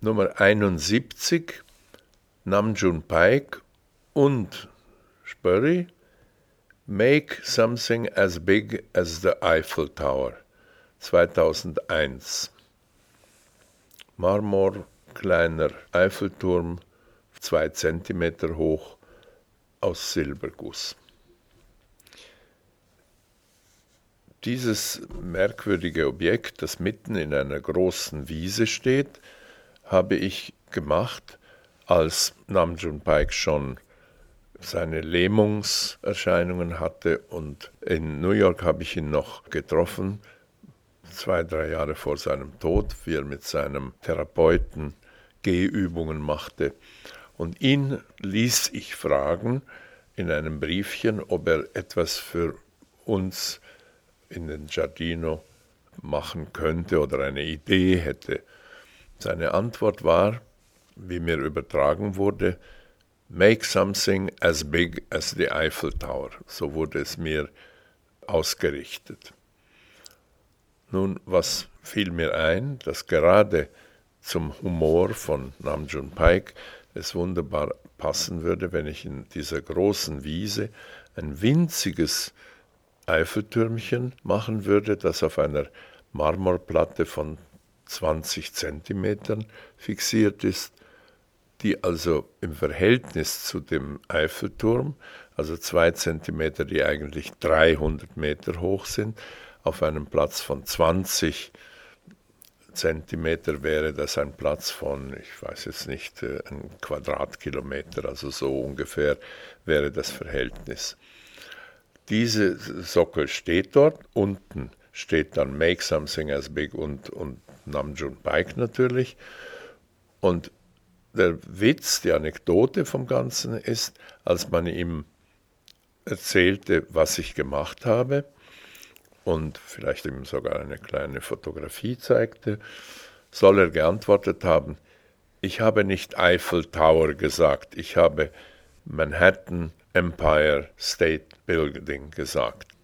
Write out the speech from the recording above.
Nummer 71, Nam-June Paik und Spörri, Make Something as Big as the Eiffel Tower, 2001. Marmor, kleiner Eiffelturm, 2 Zentimeter hoch, aus Silberguss. Dieses merkwürdige Objekt, das mitten in einer großen Wiese steht, habe ich gemacht, als Nam-June Paik schon seine Lähmungserscheinungen hatte, und in New York habe ich ihn noch getroffen, 2-3 Jahre vor seinem Tod, wie er mit seinem Therapeuten Gehübungen machte. Und ihn ließ ich fragen in einem Briefchen, ob er etwas für uns in den Giardino machen könnte oder eine Idee hätte. Seine Antwort war, wie mir übertragen wurde, Make something as big as the Eiffel Tower. So wurde es mir ausgerichtet. Nun, was fiel mir ein, dass gerade zum Humor von Nam-June Paik es wunderbar passen würde, wenn ich in dieser großen Wiese ein winziges Eiffeltürmchen machen würde, das auf einer Marmorplatte von 20 Zentimetern fixiert ist, die also im Verhältnis zu dem Eiffelturm, also 2 Zentimeter, die eigentlich 300 Meter hoch sind, auf einem Platz von 20 Zentimeter wäre das ein Platz von, ich weiß jetzt nicht, ein Quadratkilometer, also so ungefähr wäre das Verhältnis. Diese Sockel steht dort, unten steht dann Make Something as Big und Nam-June Paik natürlich. Und der Witz, die Anekdote vom Ganzen ist, als man ihm erzählte, was ich gemacht habe, und vielleicht ihm sogar eine kleine Fotografie zeigte, soll er geantwortet haben, ich habe nicht Eiffel Tower gesagt, ich habe Manhattan Empire State Building gesagt.